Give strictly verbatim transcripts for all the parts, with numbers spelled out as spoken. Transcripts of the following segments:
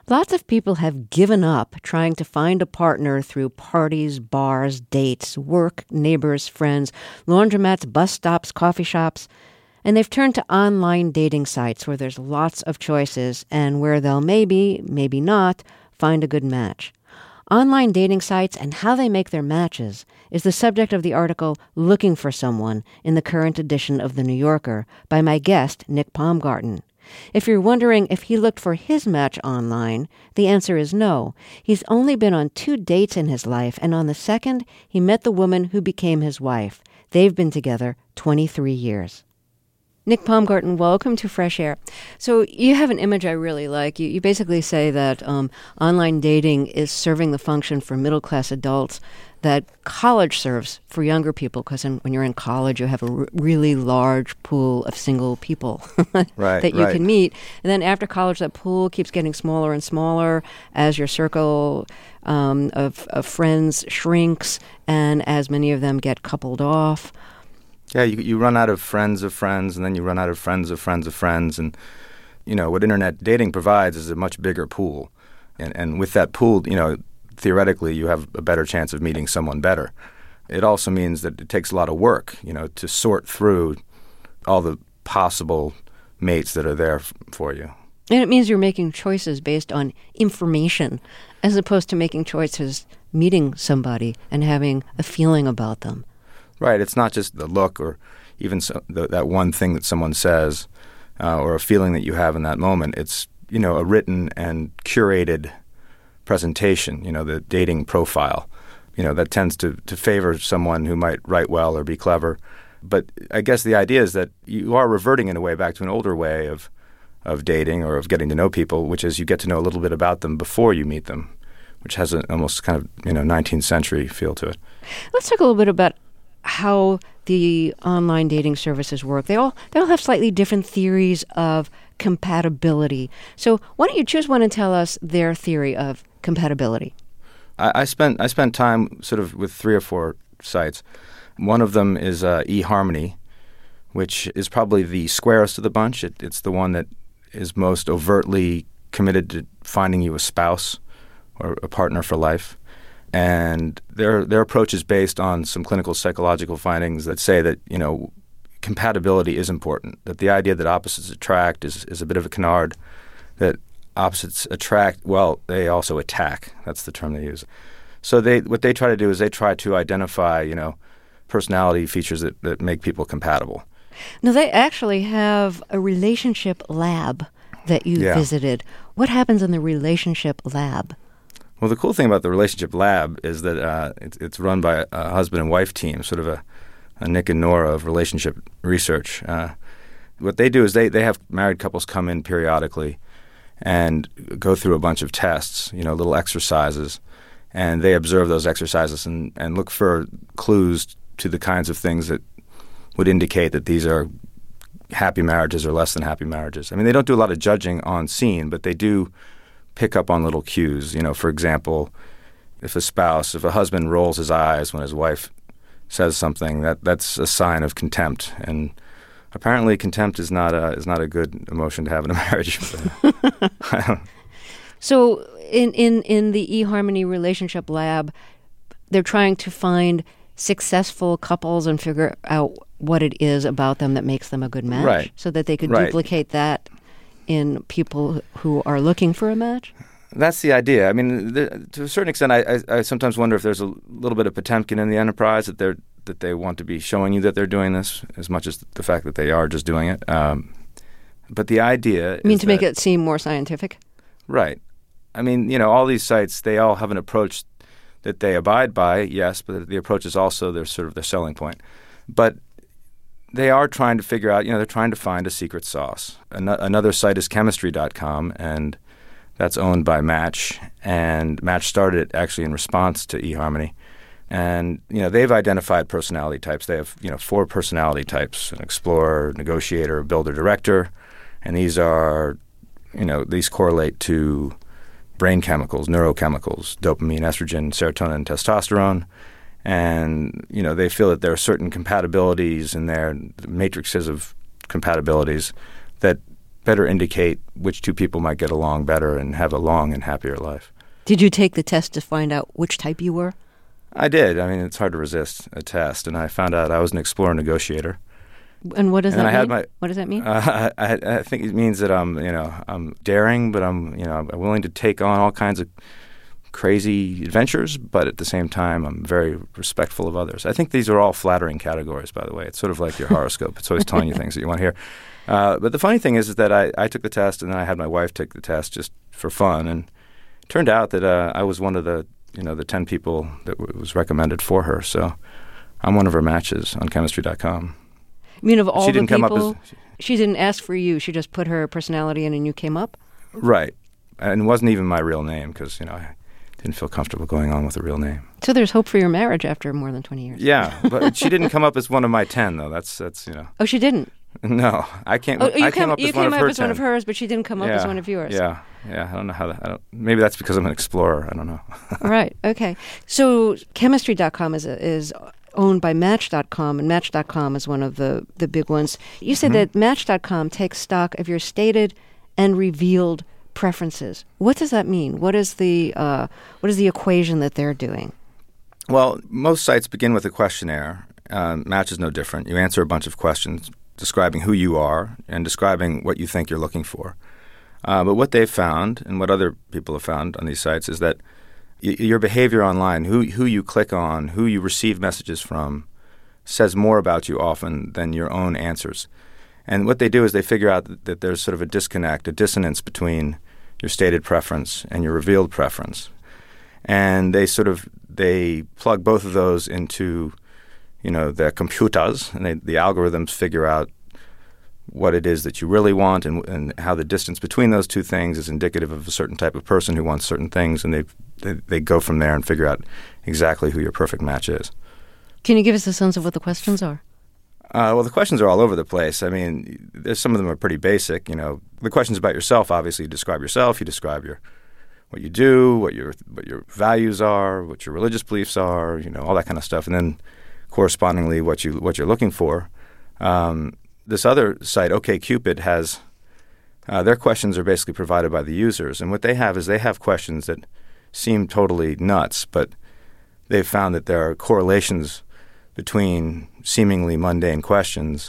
Lots of people have given up trying to find a partner through parties, bars, dates, work, neighbors, friends, laundromats, bus stops, coffee shops. And they've turned to online dating sites where there's lots of choices and where they'll maybe, maybe not, find a good match. Online dating sites and how they make their matches is the subject of the article Looking for Someone in the current edition of The New Yorker by my guest, Nick Baumgarten. If you're wondering if he looked for his match online, the answer is no. He's only been on two dates in his life, and on the second, he met the woman who became his wife. They've been together twenty-three years. Nick Baumgarten, welcome to Fresh Air. So you have an image I really like. You, you basically say that um, online dating is serving the function for middle-class adults that college serves for younger people, because when you're in college, you have a r- really large pool of single people right, that you right. can meet. And then after college, that pool keeps getting smaller and smaller as your circle um, of, of friends shrinks and as many of them get coupled off. Yeah, you you run out of friends of friends, and then you run out of friends of friends of friends. And, you know, what internet dating provides is a much bigger pool. And and with that pool, you know, theoretically, you have a better chance of meeting someone better. It also means that it takes a lot of work, you know, to sort through all the possible mates that are there f- for you. And it means you're making choices based on information as opposed to making choices meeting somebody and having a feeling about them. Right. It's not just the look or even so, the, that one thing that someone says uh, or a feeling that you have in that moment. It's, you know, a written and curated presentation, you know, the dating profile, you know, that tends to, to favor someone who might write well or be clever. But I guess the idea is that you are reverting in a way back to an older way of, of dating or of getting to know people, which is you get to know a little bit about them before you meet them, which has an almost kind of, you know, nineteenth century feel to it. Let's talk a little bit about how the online dating services work. They all they all have slightly different theories of compatibility. So why don't you choose one and tell us their theory of compatibility? I, I spent I spent time sort of with three or four sites. One of them is uh, eHarmony, which is probably the squarest of the bunch. It, it's the one that is most overtly committed to finding you a spouse or a partner for life. And their their approach is based on some clinical psychological findings that say that, you know, compatibility is important, that the idea that opposites attract is, is a bit of a canard, that opposites attract, well, they also attack. That's the term they use. So they what they try to do is they try to identify, you know, personality features that, that make people compatible. Now, they actually have a relationship lab that you yeah. visited. What happens in the relationship lab? Well, the cool thing about the Relationship Lab is that uh, it's, it's run by a, a husband and wife team, sort of a, a Nick and Nora of relationship research. Uh, what they do is they, they have married couples come in periodically and go through a bunch of tests, you know, little exercises, and they observe those exercises and, and look for clues to the kinds of things that would indicate that these are happy marriages or less than happy marriages. I mean, they don't do a lot of judging on scene, but they do pick up on little cues. You know, for example, if a spouse, if a husband rolls his eyes when his wife says something, that that's a sign of contempt. And apparently, contempt is not a is not a good emotion to have in a marriage. So, in in in the eHarmony Relationship Lab, they're trying to find successful couples and figure out what it is about them that makes them a good match, right? So that they could right. duplicate that in people who are looking for a match? That's the idea. I mean, the, to a certain extent, I, I, I sometimes wonder if there's a little bit of Potemkin in the enterprise, that they're that they want to be showing you that they're doing this as much as the fact that they are just doing it. Um, but the idea You mean is to make that, it seem more scientific? Right. I mean, you know, all these sites, they all have an approach that they abide by, yes, but the approach is also their sort of their selling point. But they are trying to figure out, you know, they're trying to find a secret sauce. An- another site is chemistry dot com, and that's owned by Match. And Match started it actually in response to eHarmony. And, you know, they've identified personality types. They have, you know, four personality types: an explorer, negotiator, builder, director. And these are, you know, these correlate to brain chemicals, neurochemicals, dopamine, estrogen, serotonin, and testosterone. And, you know, they feel that there are certain compatibilities in there, matrices of compatibilities, that better indicate which two people might get along better and have a long and happier life. Did you take the test to find out which type you were? I did. I mean, it's hard to resist a test, and I found out I was an explorer negotiator. And what does and that I mean? Had my, what does that mean? Uh, I, I think it means that I'm, you know, I'm daring, but I'm, you know, I'm willing to take on all kinds of crazy adventures, but at the same time, I'm very respectful of others. I think these are all flattering categories, by the way. It's sort of like your horoscope. It's always telling you things that you want to hear. Uh, but the funny thing is, is that I, I took the test, and then I had my wife take the test just for fun, and it turned out that uh, I was one of the, you know, the ten people that w- was recommended for her. So I'm one of her matches on chemistry dot com. You mean of all she the didn't come people, up as, she, she didn't ask for you. She just put her personality in, and you came up? Right. And it wasn't even my real name because, you know, I didn't feel comfortable going on with a real name. So there's hope for your marriage after more than twenty years. Yeah, but she didn't come up as one of my ten, though. That's, that's you know. Oh, she didn't? No, I can't. Oh, you I came, came up you as came one of up her as one ten. of hers, but she didn't come up yeah, as one of yours. Yeah, yeah. I don't know how that. I don't, maybe that's because I'm an explorer. I don't know. Right. Okay. So chemistry dot com is a, is owned by Match dot com, and Match dot com is one of the, the big ones. You said mm-hmm. that Match dot com takes stock of your stated and revealed preferences. What does that mean? What is the uh, what is the equation that they're doing? Well, most sites begin with a questionnaire. Uh, Match is no different. You answer a bunch of questions describing who you are and describing what you think you're looking for. Uh, but what they've found, and what other people have found on these sites, is that y- your behavior online, who who you click on, who you receive messages from, says more about you often than your own answers. And what they do is they figure out that, that there's sort of a disconnect, a dissonance between your stated preference and your revealed preference. And they sort of they plug both of those into, you know, the computers, and they, the algorithms figure out what it is that you really want and, and how the distance between those two things is indicative of a certain type of person who wants certain things, and they, they they go from there and figure out exactly who your perfect match is. Can you give us a sense of what the questions are? Uh, well, the questions are all over the place. I mean, there's, some of them are pretty basic. You know, the questions about yourself, obviously, you describe yourself, you describe your what you do, what your what your values are, what your religious beliefs are, you know, all that kind of stuff, and then correspondingly what you what you're looking for. Um, this other site, OkCupid, has uh, their questions are basically provided by the users, and what they have is they have questions that seem totally nuts, but they've found that there are correlations between seemingly mundane questions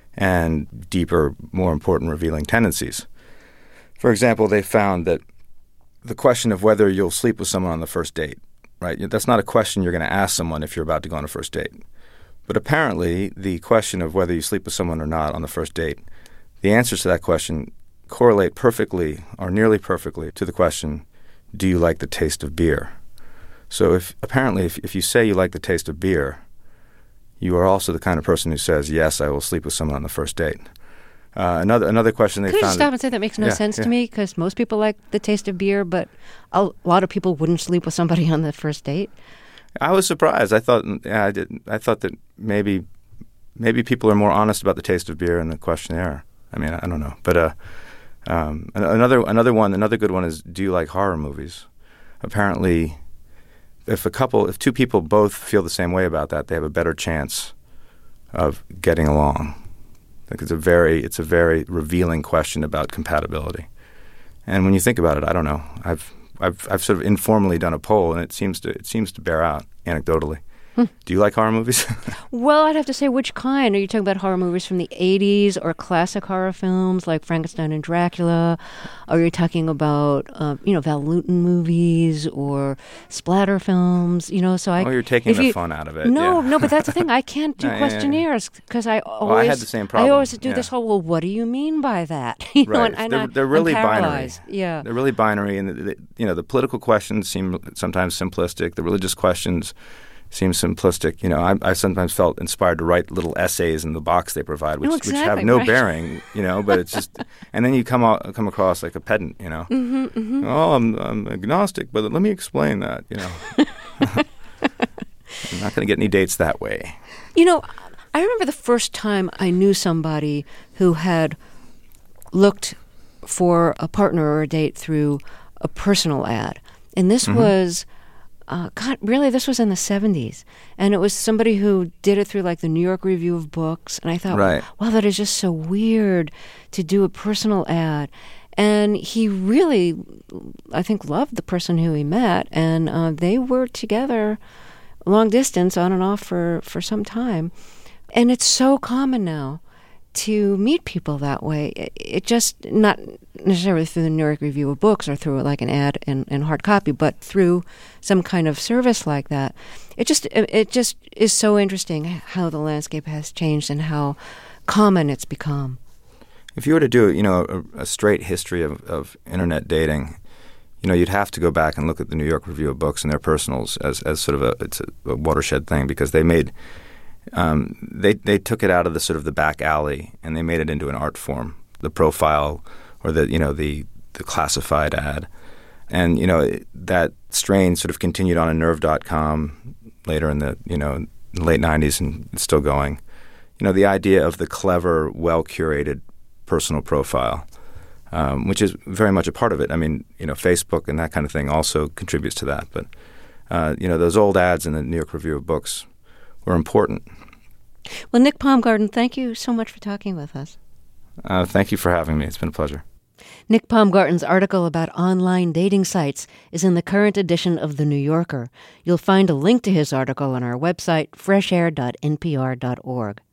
and deeper, more important, revealing tendencies. For example, they found that the question of whether you'll sleep with someone on the first date, right? That's not a question you're going to ask someone if you're about to go on a first date. But apparently, the question of whether you sleep with someone or not on the first date, the answers to that question correlate perfectly or nearly perfectly to the question, do you like the taste of beer? So if apparently if, if you say you like the taste of beer, you are also the kind of person who says, yes, I will sleep with someone on the first date. Uh, another another question they Could found... Could you stop and say that makes no yeah, sense yeah. to me? Because most people like the taste of beer, but a lot of people wouldn't sleep with somebody on the first date. I was surprised. I thought yeah, I did. I thought that maybe maybe people are more honest about the taste of beer in the questionnaire. I mean, I don't know. But uh, um, another another one, another good one is, do you like horror movies? Apparently, if a couple, if two people both feel the same way about that, they have a better chance of getting along. I think it's a very it's a very revealing question about compatibility. And when you think about it, I don't know. I've I've I've sort of informally done a poll, and it seems to it seems to bear out anecdotally. Hmm. Do you like horror movies? Well, I'd have to say, which kind? Are you talking about horror movies from the eighties or classic horror films like Frankenstein and Dracula? Or are you talking about, uh, you know, Val Lewton movies or splatter films? You know, so I. Oh, you're taking the you, fun out of it. No, yeah. no, but that's the thing. I can't do yeah, questionnaires because I always. Well, I had the same problem. I always do yeah. this whole. Well, what do you mean by that? You know, right. and, and they're, I, they're really I'm binary. paralyzed. Yeah. They're really binary, and the, the, you know the political questions seem sometimes simplistic. The religious questions seems simplistic. You know, I, I sometimes felt inspired to write little essays in the box they provide, which, oh, exactly, which have no right. beering, you know, but it's just, and then you come out, come across like a pedant, you know. Mm-hmm, mm-hmm. Oh, I'm, I'm agnostic, but let me explain that, you know. I'm not going to get any dates that way. You know, I remember the first time I knew somebody who had looked for a partner or a date through a personal ad. And this mm-hmm. was uh, God, really, this was in the seventies. And it was somebody who did it through like the New York Review of Books. And I thought, Right. wow, that is just so weird to do a personal ad. And he really, I think, loved the person who he met. And uh, they were together long distance, on and off for, for some time. And it's so common now to meet people that way. It, it just, not necessarily through the New York Review of Books or through like an ad in, in hard copy, but through some kind of service like that. It just, it, it just is so interesting how the landscape has changed and how common it's become. If you were to do, you know, a, a straight history of, of internet dating, you know, you'd have to go back and look at the New York Review of Books and their personals as, as sort of a, it's a, a watershed thing, because they made, um, they they took it out of the sort of the back alley and they made it into an art form, the profile or the, you know, the, the classified ad. And, you know, it, that strain sort of continued on in nerve dot com later in the, you know, late nineties, and it's still going. You know, the idea of the clever, well-curated personal profile, um, which is very much a part of it. I mean, you know, Facebook and that kind of thing also contributes to that. But, uh, you know, those old ads in the New York Review of Books were important. Well, Nick Paumgarten, thank you so much for talking with us. Uh, thank you for having me. It's been a pleasure. Nick Paumgarten's article about online dating sites is in the current edition of The New Yorker. You'll find a link to his article on our website, fresh air dot n p r dot org.